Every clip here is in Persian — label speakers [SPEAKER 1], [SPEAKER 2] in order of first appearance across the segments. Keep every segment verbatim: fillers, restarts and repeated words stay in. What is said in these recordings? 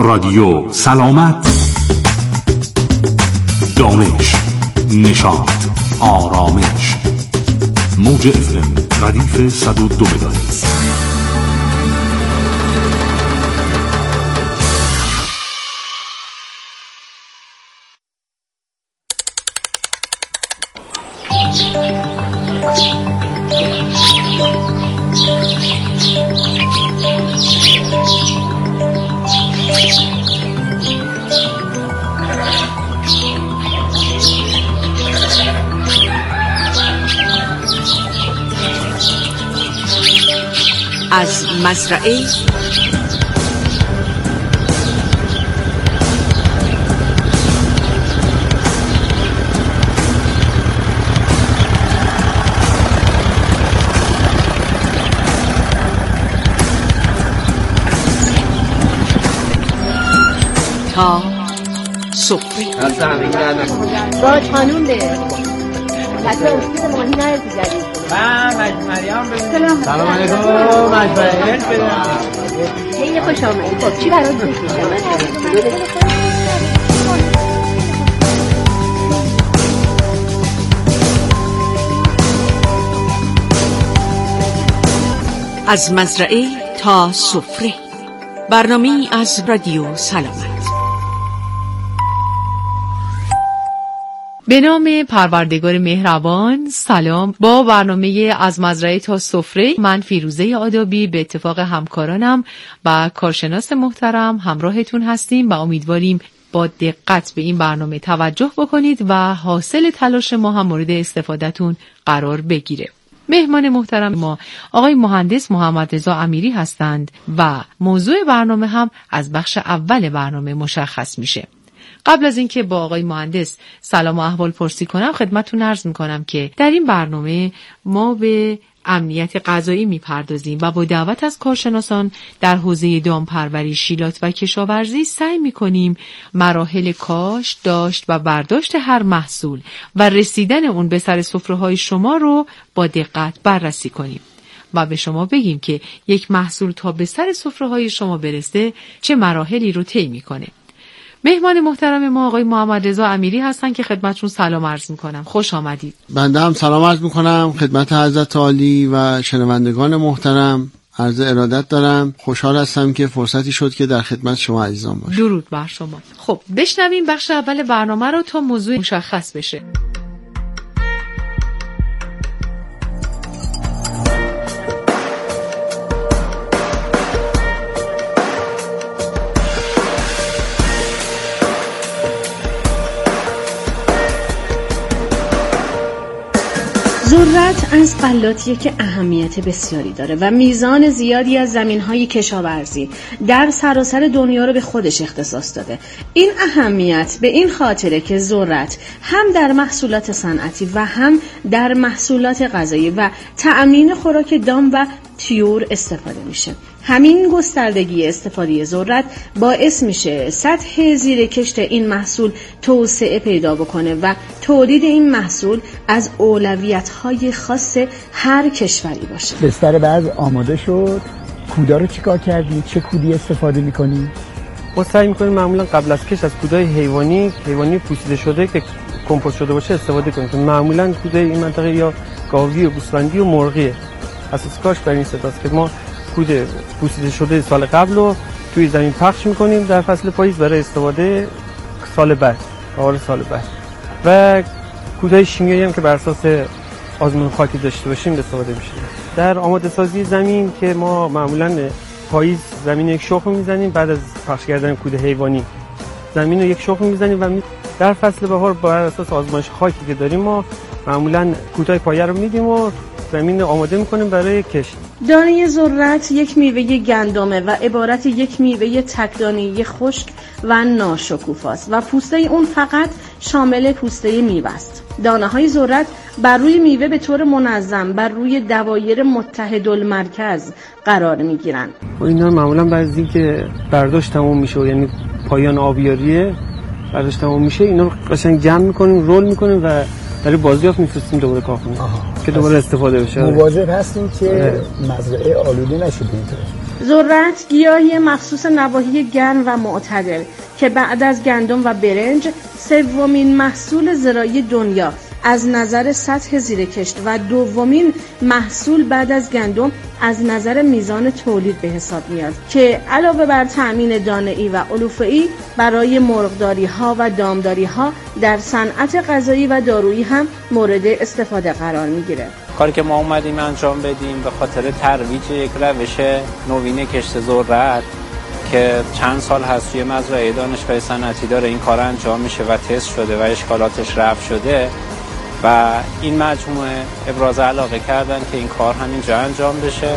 [SPEAKER 1] رادیو سلامت، دانش، نشاط، آرامش. موج اف ام ردیف صد و دو مگاهرتز.
[SPEAKER 2] از مزرعه تا سفره.
[SPEAKER 3] باج خانوم ده حتی اسکیت ماهی نرد جدید
[SPEAKER 4] سلام علیکم. مجبوری بدم.
[SPEAKER 3] خیلی خوش آمدید. خب چی برات بفرستم؟
[SPEAKER 2] از مزرعه تا سفره، برنامه‌ای از رادیو سلامت.
[SPEAKER 5] به نام پروردگار مهربان. سلام. با برنامه از مزرعه تا سفره، من فیروزه آدابی به اتفاق همکارانم و کارشناس محترم همراهتون هستیم و امیدواریم با دقت به این برنامه توجه بکنید و حاصل تلاش ما هم مورد استفادهتون قرار بگیره. مهمان محترم ما آقای مهندس محمد رضا امیری هستند و موضوع برنامه هم از بخش اول برنامه مشخص میشه. قبل از اینکه با آقای مهندس سلام و احوال پرسی کنم، خدمتتون عرض میکنم که در این برنامه ما به امنیت غذایی میپردازیم و با دعوت از کارشناسان در حوزه دامپروری، شیلات و کشاورزی سعی میکنیم مراحل کاشت، داشت و برداشت هر محصول و رسیدن اون به سر سفره‌های شما رو با دقت بررسی کنیم و به شما بگیم که یک محصول تا به سر سفره‌های شما برسه چه مراحلی رو طی میکنه. مهمان محترم ما آقای محمد رضا امیری هستن که خدمتشون سلام عرض میکنم. خوش آمدید.
[SPEAKER 4] بنده هم سلام عرض میکنم خدمت حضرت عالی و شنوندگان محترم. عرض ارادت دارم. خوشحال هستم که فرصتی شد که در خدمت شما عزیزان باشم.
[SPEAKER 5] درود بر شما. خب بشنویم بخش اول برنامه رو تا موضوع مشخص بشه.
[SPEAKER 3] ذرت از غلاتیه که اهمیت بسیاری داره و میزان زیادی از زمین‌های کشاورزی در سراسر دنیا رو به خودش اختصاص داده. این اهمیت به این خاطره که ذرت هم در محصولات صنعتی و هم در محصولات غذایی و تأمین خوراک دام و طیور استفاده میشه. همین گستردگی استفاده ذرت باعث میشه سطح زیر کشت این محصول توسعه پیدا بکنه و تولید این محصول از اولویت‌های خاص هر کشوری باشه.
[SPEAKER 6] بستر بعض آماده شد. کودا رو چیکار کردی؟ چه کودی استفاده می‌کنی؟
[SPEAKER 7] ما سعی می‌کنیم معمولا قبل از کش از کودای حیوانی، حیوانی پوسیده شده که کمپوست شده باشه استفاده کنیم. معمولا کودای این منطقه یا گاوی و گوسفندی و مرغیه. اساس کاش بر این ستاست که ما کود پوسیده شده سال قبل رو توی زمین پخش میکنیم در فصل پاییز برای استفاده سال بعد، آوار سال بعد. و کودهای شیمیایی هم که بر اساس آزمون خاکی داشته باشیم استفاده میشه. در آماده سازی زمین که ما معمولا پاییز زمین یک شخم میزنیم، بعد از پخش کردن کود حیوانی زمین رو یک شخم میزنیم و در فصل بهار بر اساس آزمایش خاکی که داریم ما معمولا کودهای پایه رو میدیم و زمین رو آماده میکنیم برای کشت.
[SPEAKER 3] دانه ذرت یک میوه گندمه و عبارت یک میوه تکدانه‌ای خشک و ناشکوفاست و پوسته اون فقط شامل پوسته میوه است. دانه‌های ذرت بر روی میوه به طور منظم بر روی دوایر متحدالمرکز قرار میگیرن.
[SPEAKER 7] و اینا معمولا بعد از اینکه برداشت تموم میشه، یعنی پایان آبیاریه برداشت تموم میشه، اینا رو قشنگ جمع میکنیم، رول میکنیم و برای بازیافت میفرستیم دوباره کارخونه که دوباره استفاده بشه.
[SPEAKER 6] مواظب هستیم که مزرعه آلوده نشه به این طرف.
[SPEAKER 3] ذرت گیاهی مخصوص نواحی گرم و معتدل که بعد از گندم و برنج سومین محصول زراعی دنیا از نظر سطح زیر کشت و دومین محصول بعد از گندم از نظر میزان تولید به حساب میاد که علاوه بر تأمین دانه‌ای و علوفه‌ای برای مرغداری ها و دامداری ها در صنعت غذایی و دارویی هم مورد استفاده قرار میگیره.
[SPEAKER 8] کاری که ما اومدیم انجام بدیم به خاطر ترویج یک روش نوین کشت ذرت که چند سال هست توی مزرعه دانشگاه صنعتی داره این کار انجام میشه و تست شده و اشکالاتش رفع شده و این مجموعه ابراز علاقه کردن که این کار همینجا انجام بشه.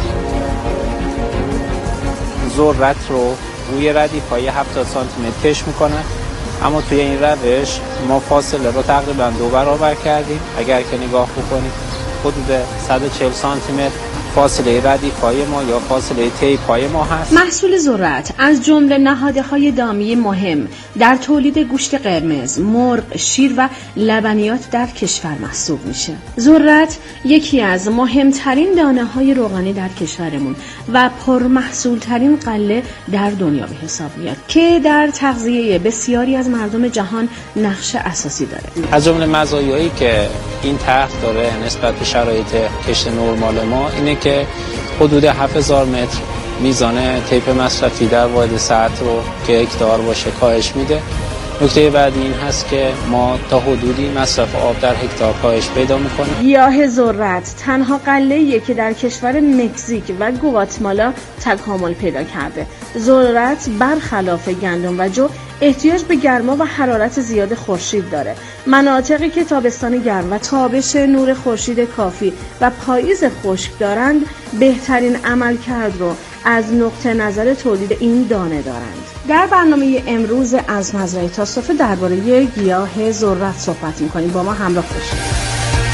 [SPEAKER 8] ذرت رو روی ردیف‌های هفتاد سانتی متر کش میکنن، اما توی این روش ما فاصله رو تقریبا دو برابر کردیم. اگر که نگاه بکنید حدود صد و چهل سانتی متر فاصله ردیف‌های ما یا فاصله تیپ‌های ما هست.
[SPEAKER 3] محصول ذرت از جمله نهادهای دامی مهم در تولید گوشت قرمز، مرغ، شیر و لبنیات در کشور محسوب میشه. ذرت یکی از مهمترین دانه‌های روغنی در کشورمون و پرمحصولترین غله در دنیا به حساب میاد که در تغذیه بسیاری از مردم جهان نقش اساسی داره.
[SPEAKER 8] از جمله مزایایی که این طرح داره نسبت به شرایط کشت نرمال ما اینه که حدود هفت هزار متر میزان طیف مصرفی در واحد ساعت رو که هکتار باشه کاهش میده. نکته بعدی این هست که ما تا حدودی مصرف آب در هکتار کاهش پیدا میکنه.
[SPEAKER 3] گیاه ذرت تنها غله‌ایه که در کشور مکزیک و گواتمالا تکامل پیدا کرده. ذرت برخلاف گندم و جو احتیاج به گرما و حرارت زیاد خورشید داره. مناطقی که تابستان گرم و تابش نور خورشید کافی و پاییز خشک دارند بهترین عملکرد رو از نقطه نظر تولید این دانه دارند. در برنامه امروز از مزرعه تا سفره درباره گیاه ذرت صحبت می‌کنیم. با ما همراه باشید.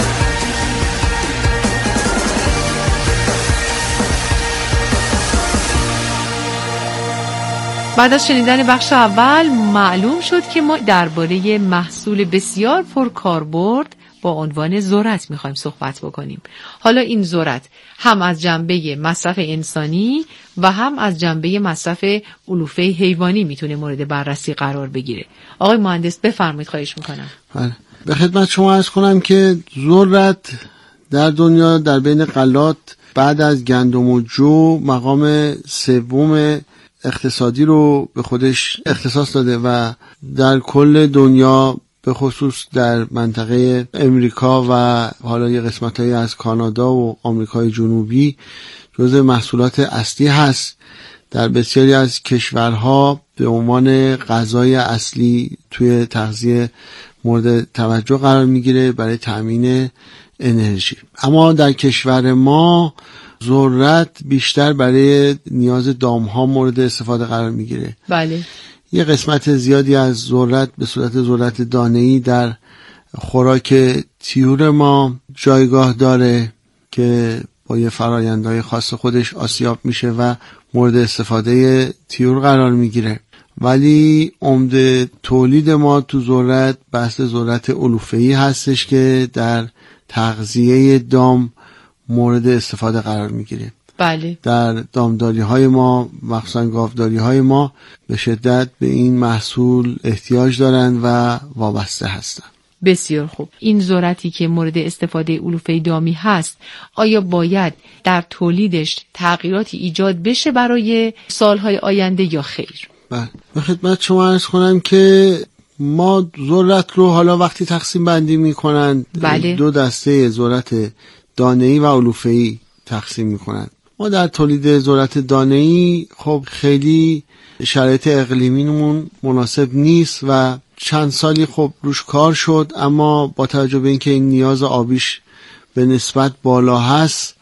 [SPEAKER 5] بعد از شنیدن بخش اول معلوم شد که ما درباره محصول بسیار پرکاربرد با عنوان ذرت میخوایم صحبت بکنیم. حالا این ذرت هم از جنبه مصرف انسانی و هم از جنبه مصرف علوفه حیوانی میتونه مورد بررسی قرار بگیره. آقای مهندس بفرمایید، خواهش میکنم.
[SPEAKER 4] بله، به خدمت شما عرض کنم که ذرت در دنیا در بین غلات بعد از گندم و جو مقام سوم اقتصادی رو به خودش اختصاص داده و در کل دنیا به خصوص در منطقه امریکا و حالا یه قسمت‌هایی از کانادا و آمریکای جنوبی جزو محصولات اصلی هست. در بسیاری از کشورها به عنوان غذای اصلی توی تغذیه مورد توجه قرار میگیره برای تأمین انرژی. اما در کشور ما ذرت بیشتر برای نیاز دامها مورد استفاده قرار میگیره.
[SPEAKER 5] بله.
[SPEAKER 4] یه قسمت زیادی از ذرت به صورت ذرت دانه‌ای در خوراک طیور ما جایگاه داره که با یه فرآیندهای خاص خودش آسیاب میشه و مورد استفاده طیور قرار میگیره. ولی عمده تولید ما تو ذرت بحث ذرت علوفه‌ای هستش که در تغذیه دام مورد استفاده قرار میگیره.
[SPEAKER 5] بله. در
[SPEAKER 4] دامداری های ما مخصوصا گاوداری های ما به شدت به این محصول احتیاج دارند و وابسته هستند.
[SPEAKER 5] بسیار خوب. این ذرتی که مورد استفاده علوفه دامی هست آیا باید در تولیدش تغییراتی ایجاد بشه برای سالهای آینده یا خیر؟
[SPEAKER 4] بله. به خدمت شما عرض کنم که ما ذرت رو حالا وقتی تقسیم بندی میکنن
[SPEAKER 5] بله.
[SPEAKER 4] دو دسته ذرت دانه‌ای و علوفه‌ای تقسیم میکنن. ما در تولید ذرت دانه‌ای خب خیلی شرایط اقلیمیمون مناسب نیست و چند سالی خب روش کار شد، اما با توجه به اینکه این نیاز آبیش به نسبت بالا هست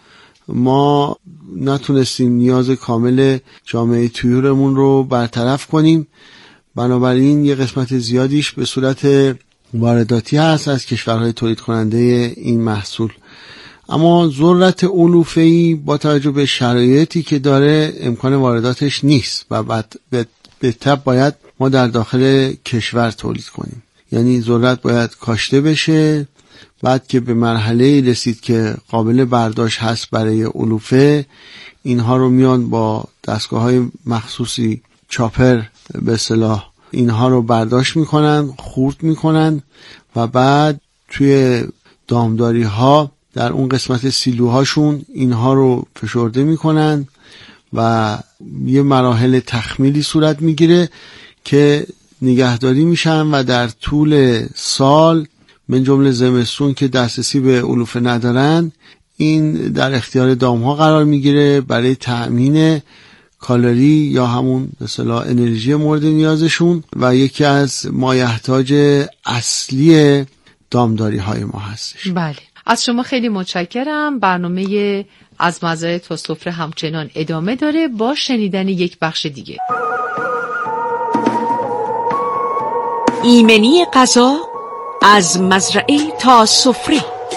[SPEAKER 4] ما نتونستیم نیاز کامل جامعه طیورمون رو برطرف کنیم. بنابراین یه قسمت زیادیش به صورت وارداتی هست از کشورهای تولید کننده این محصول. اما ذرت علوفه‌ای با توجه به شرایطی که داره امکان وارداتش نیست و بعد به طب باید ما در داخل کشور تولید کنیم. یعنی ذرت باید کاشته بشه، بعد که به مرحله رسید که قابل برداشت هست برای علوفه، اینها رو میان با دستگاه های مخصوصی چاپر به اصطلاح اینها رو برداشت میکنن، خورد میکنن و بعد توی دامداری ها در اون قسمت سیلوهاشون اینها رو فشرده میکنن و یه مراحل تخمیلی صورت میگیره که نگهداری میشن و در طول سال من جمله زمستون که دسترسی به علوفه ندارن این در اختیار دامها قرار میگیره برای تأمین کالری یا همون به اصطلاح انرژی مورد نیازشون و یکی از مایحتاج اصلی دامداری های ما هستش.
[SPEAKER 5] بله، از شما خیلی متشکرم. برنامه از مزرعه تا سفره همچنان ادامه داره با شنیدن یک بخش دیگه.
[SPEAKER 2] ایمنی غذا از مزرعه تا سفره.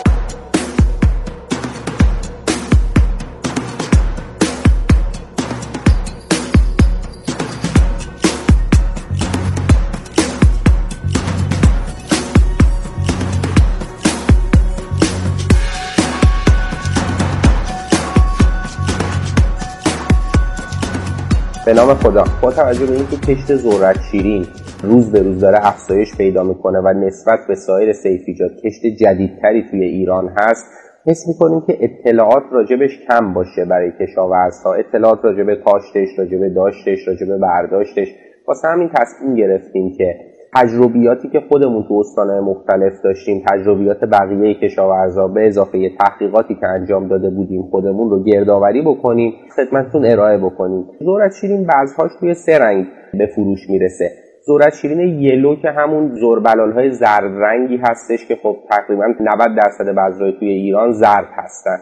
[SPEAKER 9] به نام خدا. با توجه به اینکه کشت ذرت شیرین روز به روز داره افزایش پیدا میکنه و نسبت به سایر سیفیجات کشت جدیدتری توی ایران هست، حس میکنیم که اطلاعات راجبش کم باشه برای کشاورزها، اطلاعات راجب کاشتش، راجب داشتش، راجب برداشتش. واسه همین تصمیم گرفتیم که تجربیاتی که خودمون تو استان‌های مختلف داشتیم، تجربیات بقیه کشاورزا به اضافه تحقیقاتی که انجام داده بودیم خودمون رو گردآوری بکنیم، خدمتتون ارائه بکنیم. ذرت شیرین بعضهاش توی سه رنگ به فروش میرسه. ذرت شیرین یلو که همون ذربلال‌های زرد رنگی هستش که خب تقریبا نود درصد بذرهای توی ایران زرد هستن.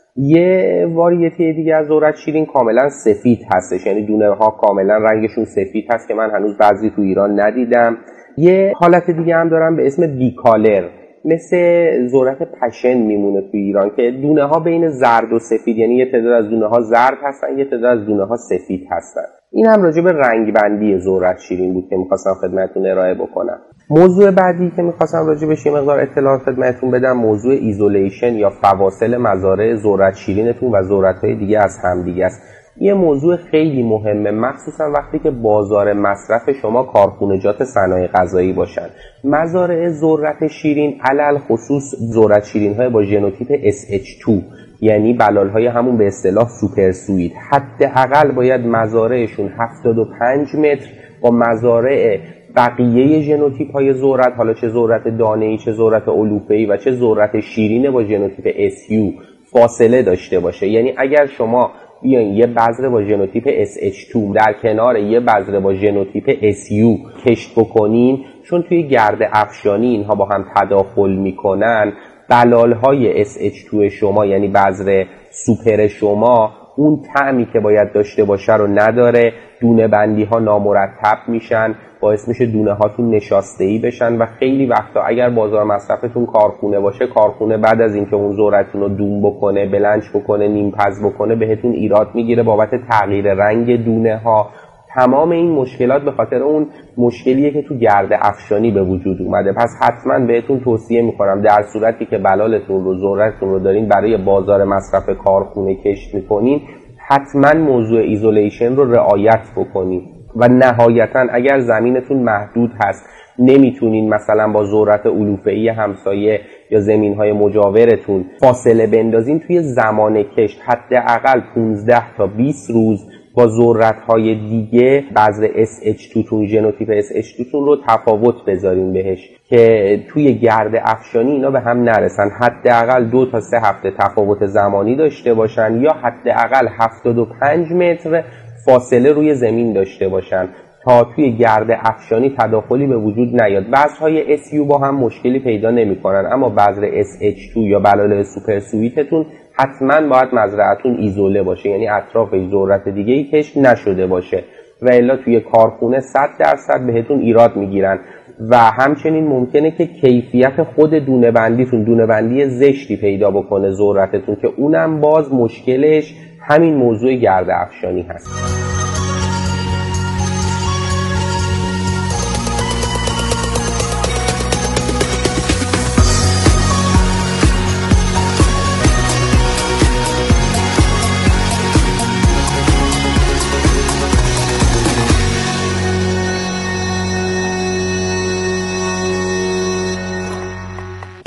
[SPEAKER 9] یه واریته دیگه از ذرت شیرین کاملا سفید هستش، یعنی دونه ها کاملا رنگشون سفید هست که من هنوز بعضی تو ایران ندیدم. یه حالت دیگه هم دارم به اسم بیکالر، مثل ذرت پشن میمونه تو ایران که دونه ها بین زرد و سفید، یعنی یه تعداد از دونه ها زرد هستن، یه تعداد از دونه ها سفید هستن. این هم راجع به رنگ بندی ذرت شیرین بود که میخواستم خدمتتون ارائه بکنم. موضوع بعدی که میخواستم راجع بهش یه مقدار اطلاعات خدمتتون بدم موضوع ایزولیشن یا فواصل مزارع ذرت شیرینتون و ذرت‌های دیگه از همدیگه است. یه موضوع خیلی مهمه، مخصوصا وقتی که بازار مصرف شما کارخونجات صنایع غذایی باشن. مزارع ذرت شیرین علل خصوص ذرت شیرین‌های با ژنوتیپ اس اچ دو، یعنی بلال‌های همون به اصطلاح سوپر سویت، حداقل باید مزارعشون هفتاد و پنج متر با مزارع بقیه ژنوتیپ‌های ذرت، حالا چه ذرت دانه‌ای، چه ذرت علوفه‌ای و چه ذرت شیرین با ژنوتیپ اس یو فاصله داشته باشه. یعنی اگر شما بیاین یه بذر با ژنوتیپ اس اچ دو در کنار یه بذر با ژنوتیپ اس یو کشت بکنین، چون توی گرد افشانی اینها با هم تداخل میکنن، بلالهای اس اچ دو شما یعنی بذر سوپر شما اون طعمی که باید داشته باشه رو نداره، دونه بندی ها نامرتب میشن، باعث میشه دونه هاتون نشاسته‌ای بشن و خیلی وقتا اگر بازار مصرفتون کارخونه باشه، کارخونه بعد از اینکه اون ذرتتون رو دون بکنه، بلنچ بکنه، نیم پز بکنه، بهتون ایراد میگیره بابت تغییر رنگ دونه ها. تمام این مشکلات به خاطر اون مشکلیه که تو گرد افشانی به وجود اومده. پس حتما بهتون توصیه میکنم در صورتی که بلالتون رو، ذرتتون رو دارین برای بازار مصرف کارخونه کشت میکنین، حتما موضوع ایزولیشن رو رعایت بکنین. و نهایتا اگر زمینتون محدود هست، نمیتونین مثلا با ذرت علوفه‌ای همسایه یا زمینهای مجاورتون فاصله بندازین، توی زمان کشت حداقل پانزده تا بیست روز با ذرت‌های دیگه بذر اس اچ دو تون، ژنوتیپ اس اچ دو تون رو تفاوت بذارین بهش که توی گرد افشانی اینا به هم نرسن. حداقل دو تا سه هفته تفاوت زمانی داشته باشن یا حداقل هفتاد و پنج متر فاصله روی زمین داشته باشن تا توی گرد افشانی تداخلی به وجود نیاد. بذرهای اس یو با هم مشکلی پیدا نمی‌کنن، اما بذر اس اچ دو یا بلال سوپر سویتتون حتما باید مزرعتون ایزوله باشه، یعنی اطراف ذرت دیگه‌ای کشت نشده باشه و الا توی کارخونه صد درصد بهتون ایراد میگیرن. و همچنین ممکنه که کیفیت خود دونه بندیتون دونه بندی زشتی پیدا بکنه ذرتتون، که اونم باز مشکلش همین موضوع گرد افشانی هست.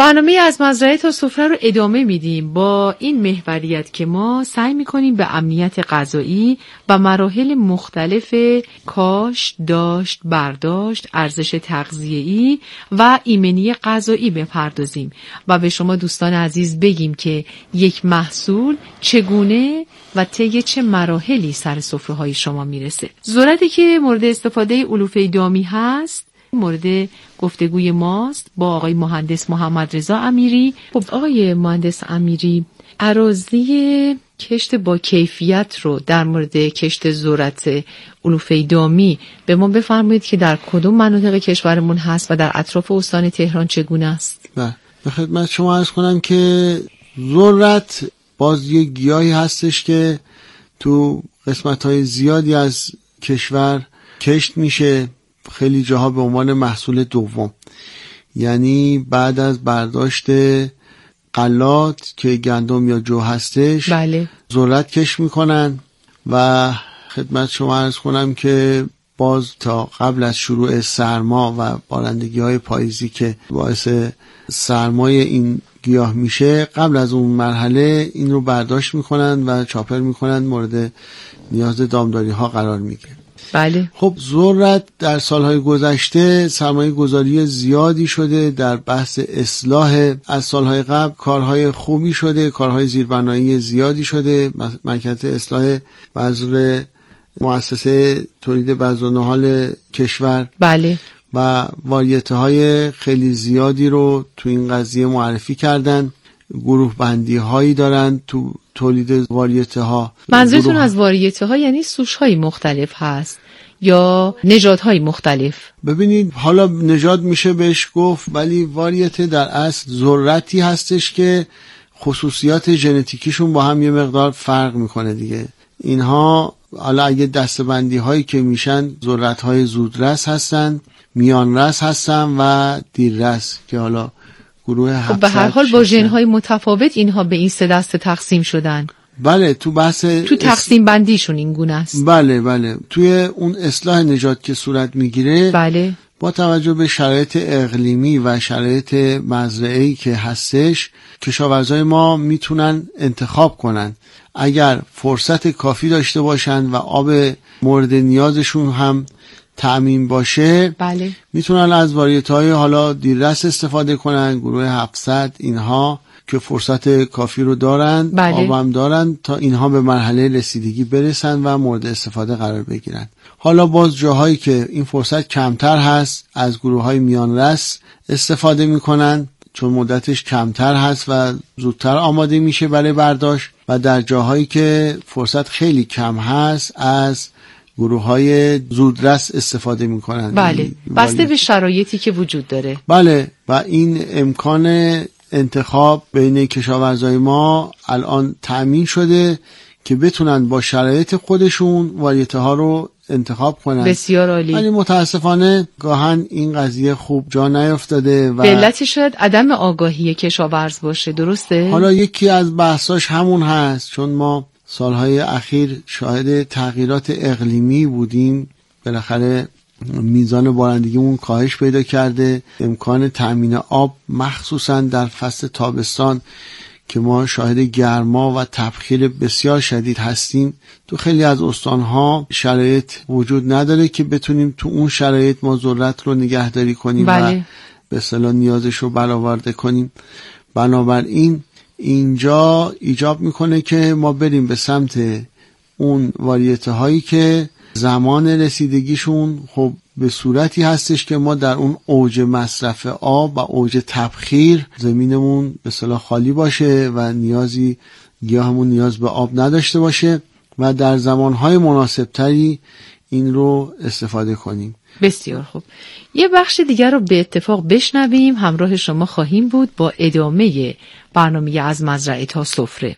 [SPEAKER 5] برنامه از مزرعه تا سفره رو ادامه میدیم با این محوریت که ما سعی میکنیم به امنیت غذایی و مراحل مختلف کاشت، داشت، برداشت، ارزش تغذیه‌ای و ایمنی غذایی بپردازیم و به شما دوستان عزیز بگیم که یک محصول چگونه و طی چه مراحلی سر سفره‌های شما میرسه. ذرتی که مورد استفاده علوفه دامی هست مورد گفتگوی ماست با آقای مهندس محمد رضا امیری. خب آقای مهندس امیری، اراضی کشت با کیفیت رو در مورد کشت ذرت علوفه دامی به ما بفرمایید که در کدوم مناطق کشورمون هست و در اطراف استان تهران چگونه است؟
[SPEAKER 4] بله، به خدمت شما عرض کنم که ذرت باز یک گیاهی هستش که تو قسمت‌های زیادی از کشور کشت میشه، خیلی جاها به عنوان محصول دوم، یعنی بعد از برداشت غلات که گندم یا جو هستش
[SPEAKER 5] بله
[SPEAKER 4] ذرت کشت میکنن و خدمت شما عرض کنم که باز تا قبل از شروع سرما و بارندگی های پاییزی که باعث سرمای این گیاه میشه، قبل از اون مرحله این رو برداشت میکنن و چاپر میکنن، مورد نیاز دامداری ها قرار میگیره.
[SPEAKER 5] بله.
[SPEAKER 4] خب ذرت در سالهای گذشته سرمایه گذاری زیادی شده در بحث اصلاح، از سالهای قبل کارهای خوبی شده، کارهای زیربنایی زیادی شده، مرکز اصلاح بذر مؤسسه تولید بذر و نهال کشور
[SPEAKER 5] بله
[SPEAKER 4] و واریته های خیلی زیادی رو تو این قضیه معرفی کردن، گروه بندی هایی دارن تو تولید واریته ها.
[SPEAKER 5] منظورتون از واریته ها یعنی سوش های مختلف هست یا نژاد های مختلف؟
[SPEAKER 4] ببینید حالا نژاد میشه بهش گفت، ولی واریته در اصل ذرتی هستش که خصوصیات ژنتیکیشون با هم یه مقدار فرق میکنه دیگه. اینها حالا اگه دسته‌بندی هایی که میشن ذرت های زودرس هستن، میان رس هستن و دیررس که حالا گروه
[SPEAKER 5] خب به هر حال با ژن‌های متفاوت اینها به این سه دسته تقسیم شدن.
[SPEAKER 4] بله تو بحث
[SPEAKER 5] تو تقسیم بندیشون این گونه است.
[SPEAKER 4] بله بله توی اون اصلاح نژاد که صورت میگیره
[SPEAKER 5] بله
[SPEAKER 4] با توجه به شرایط اقلیمی و شرایط مزرعه‌ای که هستش کشاورزای ما میتونن انتخاب کنن، اگر فرصت کافی داشته باشن و آب مورد نیازشون هم تأمین باشه
[SPEAKER 5] بله
[SPEAKER 4] میتونن از واریته‌های حالا دیررس استفاده کنن، گروه هفتصد اینها که فرصت کافی رو دارن
[SPEAKER 5] بله.
[SPEAKER 4] آب هم دارن تا اینها به مرحله رسیدگی برسن و مورد استفاده قرار بگیرن. حالا باز جاهایی که این فرصت کمتر هست از گروه های میان رس استفاده میکنن چون مدتش کمتر هست و زودتر آماده میشه برای برداشت، و در جاهایی که فرصت خیلی کم هست از گروه های زودرس استفاده میکنن.
[SPEAKER 5] بله بسته به شرایطی که وجود داره.
[SPEAKER 4] بله و این امکان انتخاب بین کشاورزای ما الان تأمین شده که بتونن با شرایط خودشون واریته ها رو انتخاب کنن.
[SPEAKER 5] بسیار عالی.
[SPEAKER 4] ولی متاسفانه گاهن این قضیه خوب جا نیفتاده و
[SPEAKER 5] علت شاید عدم آگاهی کشاورز باشه، درسته؟
[SPEAKER 4] حالا یکی از بحثاش همون هست، چون ما سالهای اخیر شاهد تغییرات اقلیمی بودیم، بالاخره میزان بارندگیمون کاهش پیدا کرده، امکان تأمین آب مخصوصا در فصل تابستان که ما شاهد گرما و تبخیر بسیار شدید هستیم، تو خیلی از استانها شرایط وجود نداره که بتونیم تو اون شرایط ما ذرت رو نگهداری کنیم
[SPEAKER 5] بله.
[SPEAKER 4] و به اصطلاح نیازش رو برآورده کنیم. بنابراین اینجا ایجاب میکنه که ما بریم به سمت اون واریته هایی که زمان رسیدگیشون خب به صورتی هستش که ما در اون اوج مصرف آب و اوج تبخیر زمینمون به اصطلاح خالی باشه و نیازی گیاهمون نیاز به آب نداشته باشه و در زمانهای مناسبتری این رو استفاده کنیم.
[SPEAKER 5] بسیار خوب. یه بخش دیگر رو به اتفاق بشنویم، همراه شما خواهیم بود با ادامه برنامه از مزرعه تا سفره.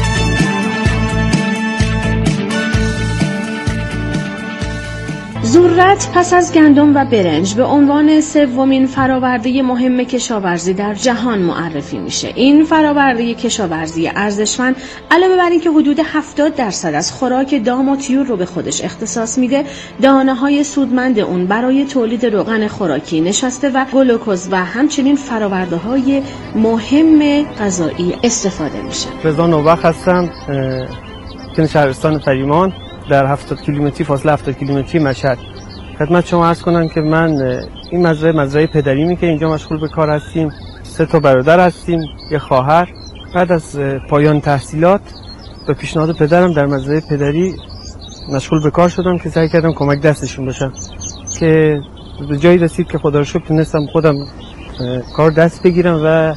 [SPEAKER 3] ذرت ذرت پس از گندم و برنج به عنوان سومین فرآورده مهم کشاورزی در جهان معرفی میشه. این فرآورده کشاورزی ارزشمند علاوه بر اینکه حدود هفتاد درصد از خوراک دام و طیور رو به خودش اختصاص میده، دانه‌های سودمند اون برای تولید روغن خوراکی، نشاسته و گلوکوز و همچنین فرآورده‌های مهم غذایی استفاده میشه.
[SPEAKER 7] رضا نوبخت هستم که شهرستان فریمان در هفتاد کیلومتری فاصله هفتاد کیلومتری مشهد. خدمت شما عرض کنم که من این مزرعه مزرعه پدریمی که اینجا مشغول به کار هستیم. سه تا برادر هستیم، یه خواهر. بعد از پایان تحصیلات به پیشنهاد پدرم در مزرعه پدری مشغول به کار شدم که سعی کردم کمک دستشون باشم که به جایی رسید که خدا رو شکر تونستم خودم کار دست بگیرم و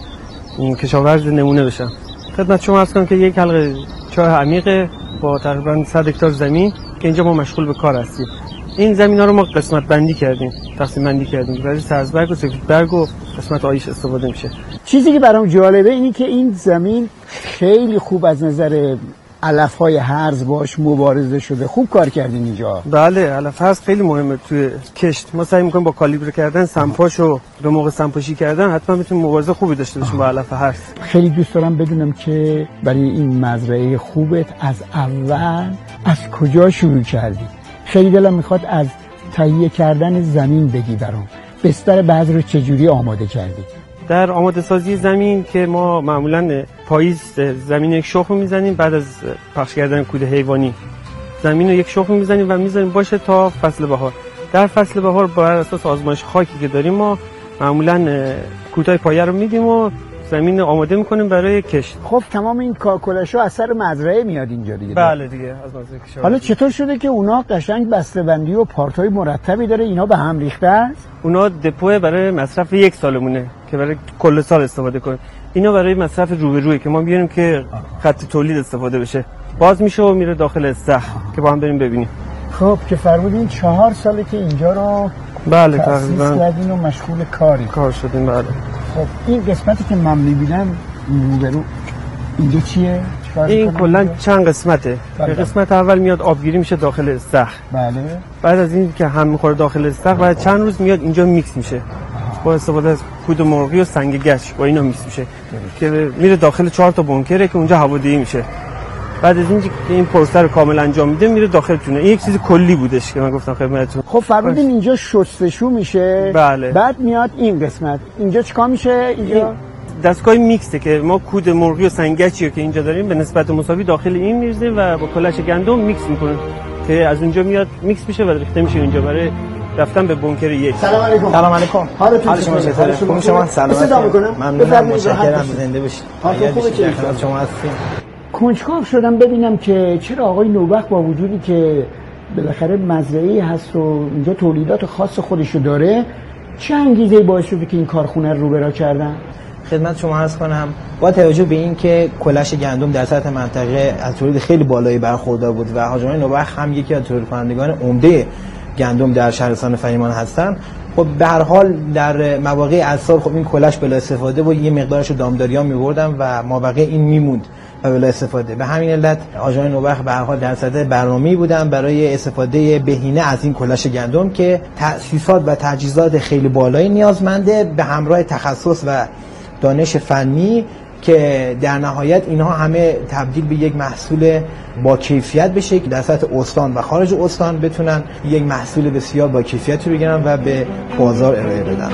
[SPEAKER 7] کشاورز نمونه بشم. خدمت شما عرض کنم که یک حلقه چاه عمیق با تقریبا صد هکتار زمین که اینجا ما مشغول به کار هستیم. این زمینا رو ما قسمت بندی کردیم، تقسیم بندی کردیم. برای سبزبرگ و سفیدبرگ و قسمت آیش استفاده میشه.
[SPEAKER 6] چیزی که برام جالبه اینه که این زمین خیلی خوب از نظر علف‌های هرز باش مبارزه شده. خوب کار کردین اینجا.
[SPEAKER 7] بله، علف هرز خیلی مهمه توی کشت. ما سعی می‌کنیم با کالیبر کردن، سمپاشو به موقع سمپاشی کردن حتما میتونیم مبارزه خوبی داشته باشیم با علف هرز.
[SPEAKER 6] خیلی دوست دارم بدونم که برای این مزرعه خوبت از اول از کجا شروع کردی؟ خیلی دلم میخواد از تهیه کردن زمین بگی برام. بستر بذر رو چجوری آماده کردی؟
[SPEAKER 7] در آماده سازی زمین که ما معمولا پاییز زمین یک شخم میزنیم، بعد از پخش کردن کود حیوانی زمین رو یک شخم میزنیم و میذاریم باشه تا فصل بهار. در فصل بهار بر اساس آزمایش خاکی که داریم ما معمولا کودهای پایه رو میدیم و زمین آماده میکنیم برای کشت.
[SPEAKER 6] خب تمام این کاکلشو اثر مزرعه میاد اینجا دیگه.
[SPEAKER 7] بله دیگه از مزرعه کشاورزی.
[SPEAKER 6] حالا چطور شده که اونا قشنگ بسته‌بندی و پارتای مرتبی داره، اینا به هم ریخته است؟
[SPEAKER 7] اونا دپو برای مصرف یک سالمونه که برای کل سال استفاده کنیم. اینا برای مصرف رو به روی که ما بیاریم که خط تولید استفاده بشه. باز میشه و میره داخل استخر که با هم بریم ببینیم.
[SPEAKER 6] خب که فرمودین چهار ساله که اینجا رو
[SPEAKER 7] بله تقریبا
[SPEAKER 6] کردین و مشغول کاری
[SPEAKER 7] کار شدیم. بله.
[SPEAKER 6] خب این قسمتی که من میبینم روبرو اینجا چیه؟
[SPEAKER 7] این کلا چند قسمته. بله. قسمت اول میاد آبگیری میشه داخل استخر.
[SPEAKER 6] بله.
[SPEAKER 7] بعد از این که هم میخوره داخل استخر بعد چند روز میاد اینجا میکس میشه. با استفاده از کود مرغی و سنگ گچ با اینا میکس میشه که میره داخل چهار تا بنکره که اونجا هوادهی میشه. بعد از اینکه این پروسه رو کامل انجام میده میره داخل تونه. این یک چیز کلی بودش که من گفتم خدمتتون.
[SPEAKER 6] خب فرمودین اینجا شستشو میشه.
[SPEAKER 7] بله.
[SPEAKER 6] بعد میاد این قسمت. اینجا چیکار میشه؟ اینجا
[SPEAKER 7] دستگاه میکسه که ما کود مرغی و سنگچی که اینجا داریم به نسبت مساوی داخل این میرزیم و با کلش گندم میکس میکنه که از اونجا میاد میکس میشه و ریخته میشه اینجا برای رفتن به بنکر یک.
[SPEAKER 6] سلام علیکم.
[SPEAKER 10] سلام علیکم.
[SPEAKER 6] حالتون
[SPEAKER 10] چطوره؟ خوب شما سلامت. ممنونم، متشکرم. زنده باشید.
[SPEAKER 6] حالتون خوبه که
[SPEAKER 10] شما هستین.
[SPEAKER 6] کنجکاو شدم ببینم که چرا آقای نوبخت با وجودی که بالاخره مزرعه‌ای هست و اینجا تولیدات خاص خودشو داره، چه انگیزه‌ای باعث شده که این کارخونه رو روبرا کردن؟
[SPEAKER 10] خدمت شما عرض کنم با توجه به این که کلش گندم در سطح منطقه از تولید خیلی بالایی برخوردار بود و حاج آقای نوبخت هم یکی از تولید کنندگان عمده گندم در شهرستان فریمان هستن، خب به هر حال در مواقع اعصار خب این کلش بلا استفاده بود، یه مقدارش دامداری‌ها می‌بردن و مابقی این میموند و بلا استفاده. به همین علت حاج آقای نوبخت به هر حال در صدد برنامه‌ای بودن برای استفاده بهینه از این کلش گندم که تأسیسات و تجهیزات خیلی بالایی نیازمنده به همراه تخصص و دانش فنی که در نهایت اینها همه تبدیل به یک محصول با کیفیت بشه که در سطح استان و خارج استان بتونن یک محصول بسیار با کیفیتی بگیرن و به بازار ارائه بدن.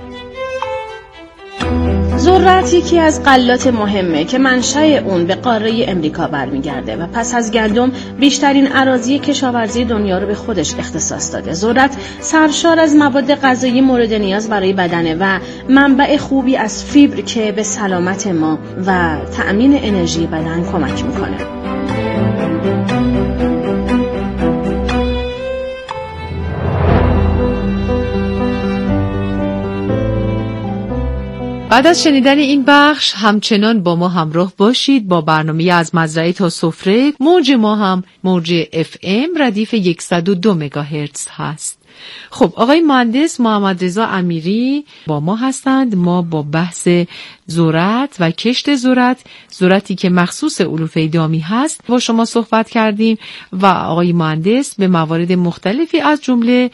[SPEAKER 3] ذرت یکی از غلات مهمه که منشأ اون به قاره امریکا برمیگرده و پس از گندم بیشترین اراضی کشاورزی دنیا رو به خودش اختصاص داده. ذرت سرشار از مواد غذایی مورد نیاز برای بدنه و منبع خوبی از فیبر که به سلامت ما و تأمین انرژی بدن کمک میکنه.
[SPEAKER 5] بعد از شنیدن این بخش همچنان با ما همراه باشید با برنامه از مزرعه تا سفره. موج ما هم موج اف ام ردیف صد و دو مگاهرتز هست. خب آقای مهندس محمد رضا امیری با ما هستند. ما با بحث ذرت و کشت ذرت، ذرتی که مخصوص علوفه دامی هست، با شما صحبت کردیم و آقای مهندس به موارد مختلفی از جمله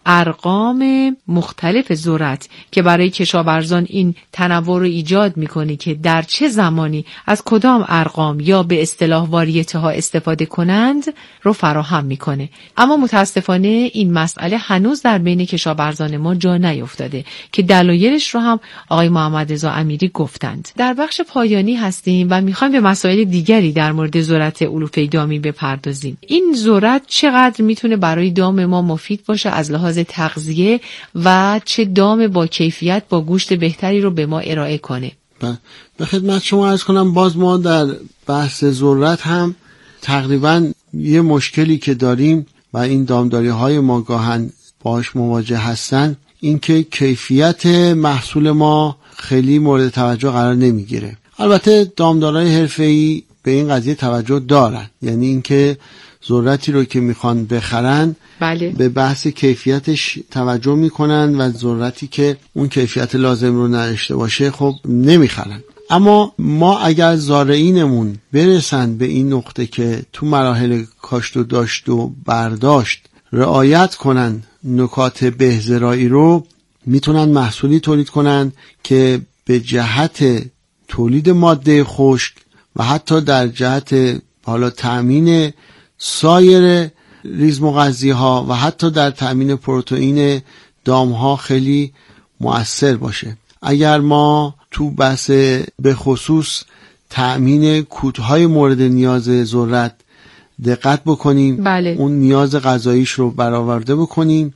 [SPEAKER 5] ارقام مختلف ذرت که برای کشاورزان این تنوع رو ایجاد میکنه که در چه زمانی از کدام ارقام یا به اصطلاح واریته ها استفاده کنند رو فراهم میکنه. اما متاسفانه این مسئله هنوز در بین کشاورزان ما جا نیفتاده که دلایلش رو هم آقای محمد رضا امیری گفتند. در بخش پایانی هستیم و میخوایم به مسائل دیگری در مورد ذرت علوفه دامی بپردازیم. این ذرت چقدر میتونه برای دام ما مفید باشه از لحاظ تغذیه و چه دام با کیفیت با گوشت بهتری رو به ما ارائه کنه؟
[SPEAKER 4] به خدمت شما عرض کنم، باز ما در بحث ذرت هم تقریبا یه مشکلی که داریم و این دامداری های ما گاهن باهاش مواجه هستن، این که کیفیت محصول ما خیلی مورد توجه قرار نمیگیره. البته دامدارای حرفه‌ای به این قضیه توجه دارن، یعنی اینکه ذرتی رو که میخوان بخرن
[SPEAKER 5] بله.
[SPEAKER 4] به بحث کیفیتش توجه میکنن و ذرتی که اون کیفیت لازم رو نداشته باشه خب نمیخرن. اما ما اگر زارعینمون برسن به این نقطه که تو مراحل کاشت و داشت و برداشت رعایت کنن نکات بهزرایی رو، میتونن محصولی تولید کنن که به جهت تولید ماده خشک و حتی در جهت حالا تأمین سایر ریزمغذی ها و حتی در تأمین پروتئین دام ها خیلی مؤثر باشه. اگر ما تو بحث به خصوص تأمین کودهای مورد نیاز ذرت دقت بکنیم،
[SPEAKER 5] بله.
[SPEAKER 4] اون نیاز غذاییش رو برآورده بکنیم.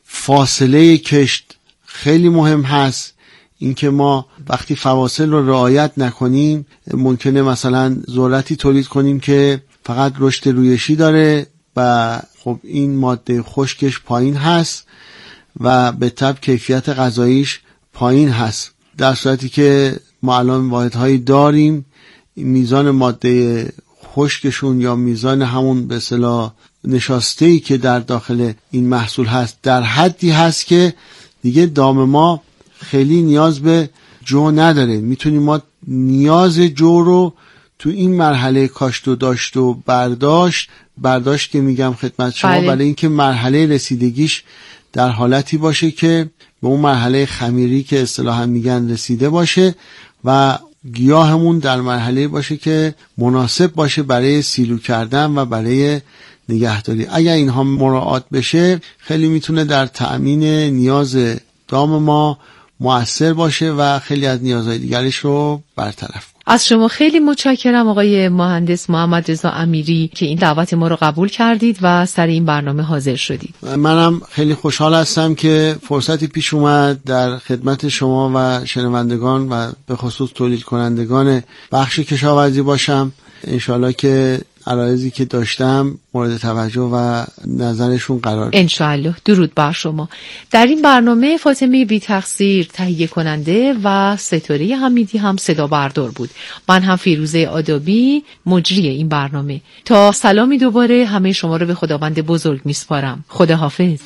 [SPEAKER 4] فاصله کشت خیلی مهم هست، اینکه ما وقتی فواصل رو رعایت نکنیم ممکنه مثلا ذرتی تولید کنیم که فقط رشد رویشی داره و خب این ماده خشکش پایین هست و به تبع کیفیت غذاییش پایین هست، در صورتی که ما الان واحدهایی داریم میزان ماده خشکشون یا میزان همون به اصطلاح نشاسته‌ای که در داخل این محصول هست در حدی هست که دیگه دام ما خیلی نیاز به جو نداره. میتونیم ما نیاز جو رو تو این مرحله کاشت و داشت و برداشت برداشت که میگم خدمت شما
[SPEAKER 5] بله.
[SPEAKER 4] برای اینکه مرحله رسیدگیش در حالتی باشه که به اون مرحله خمیری که اصطلاحا میگن رسیده باشه و گیاهمون در مرحله باشه که مناسب باشه برای سیلو کردن و برای نگهداری. اگر اینها مراعات بشه خیلی میتونه در تأمین نیاز دام ما مؤثر باشه و خیلی از نیازهای دیگرش رو برطرف کنه.
[SPEAKER 5] از شما خیلی متشکرم آقای مهندس محمد رضا امیری که این دعوت ما رو قبول کردید و سر این برنامه حاضر شدید.
[SPEAKER 4] منم خیلی خوشحال هستم که فرصتی پیش اومد در خدمت شما و شنوندگان و به خصوص تولید کنندگان بخش کشاورزی باشم. انشالله که عرایضی که داشتم مورد توجه و نظرشون قرار بگیره.
[SPEAKER 5] انشالله. درود بر شما. در این برنامه فاطمه بی تقصیر تهیه کننده و ستاره حمیدی هم صدا بردار بود. من هم فیروزه آدابی مجری این برنامه. تا سلامی دوباره همه شما رو به خداوند بزرگ میسپارم. خداحافظ.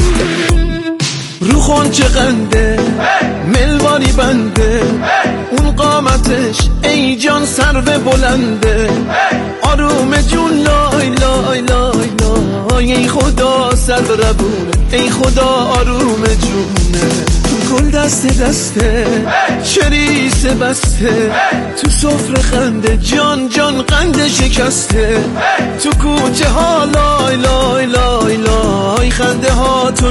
[SPEAKER 11] چه قنده ملوانی بنده اون قامتش ای جان سر به بلنده آروم جون لای لای لای لای ای خدا صبربونه ای خدا آروم جونه گل دست دسته چریسه بسته تو سفره خنده جان جان قنده شکسته تو کوچه ها لای لای لای لای خنده ها تو